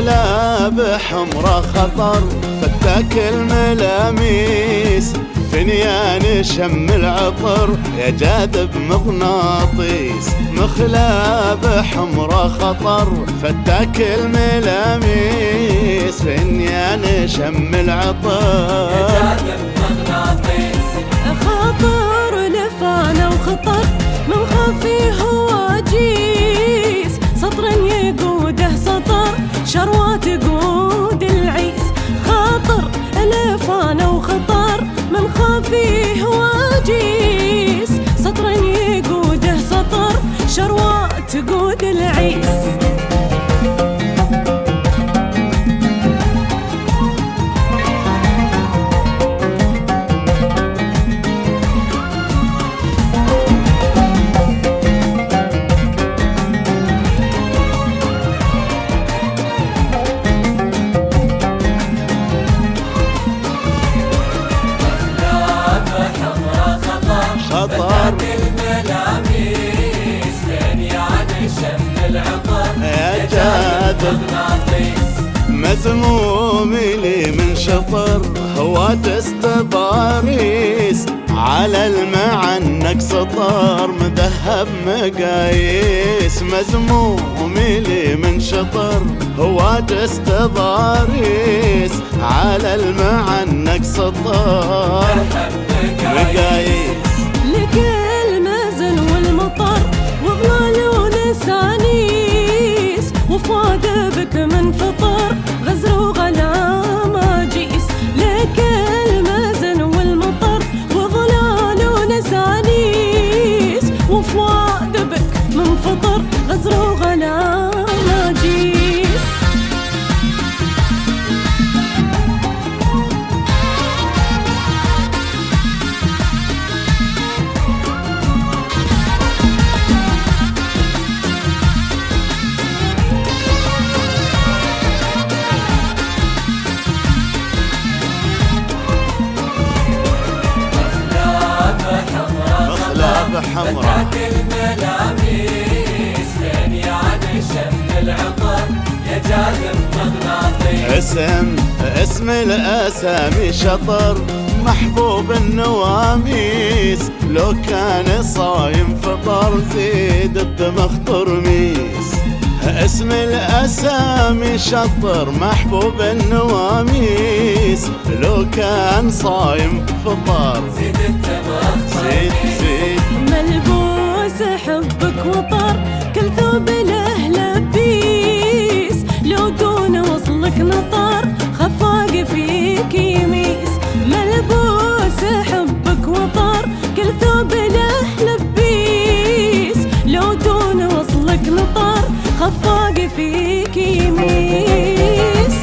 مخلاب حمرة خطر فتاك الملاميس، فنيان شم العطر يا جاذب مغناطيس. مخلاب حمرة خطر فتاك الملاميس، فنيان شم العطر يا جاذب مغناطيس. خطر لفانا وخطر من خفيه واجيس، سطر يقوده سطر شروة تقود العيس. خاطر لفانا وخطر من خفيه واجيس، سطر يقوده سطر شروة تقود العيس. خطر الملاميس، فنيان شم العطر يا جاذب مغناطيس. مذموم لي من شطر هواجس تضاريس، على المعنك سطر مذهب مقاييس. مذموم لي من شطر هواجس تضاريس، على المعنك سطر مقاييس. لك المزن والمطر وظلال ونسانيس، وفؤاد بك من فطر غزر وغلا ماجيس. لك المزن والمطر وظلال ونسانيس، وفؤاد بك من فطر غزر وغلا ماجيس. حمرة فتاك الملاميس، فنيان شم العطر يا جاذب مغناطيس. اسم الاسامي شطر محبوب النواميس، لو كان صايم فطر زيد الدمخ ترميس. اسم الاسامي شطر محبوب النواميس، لو كان صايم فطر زيد الدمخ زيد زيد. ملبوس حبك وطر كل ثوب له لبيس، لو دون وصلك نطر خفاق فيك يميس. ملبوس حبك وطر كل ثوب له لبيس، لو دون وصلك نطر خفاق فيك يميس.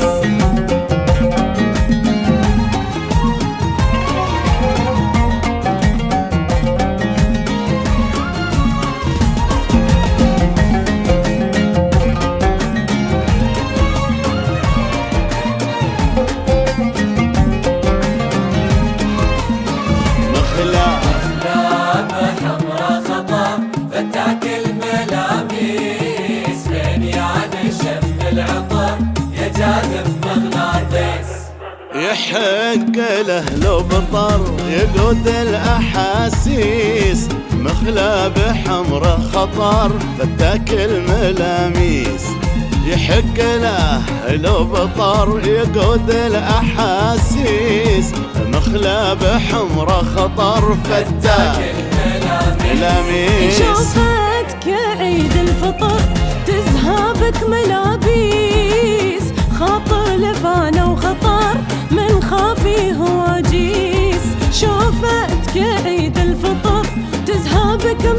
فتاك الملاميس، فنيان شم العطر يا جاذب مغناطيس. يحق له لو بطر يقود الأحاسيس، مخلاب حمرة خطر فتاك الملاميس. يحق له لو بطر يقود الأحاسيس، مخلاب حمرة خطر فتاك الملاميس. شوفتك يا عيد الفطر تزهابك ملابيس، خاطر لفانا وخطر من خافي هواجيس. شوفتك يا عيد الفطر تزهابك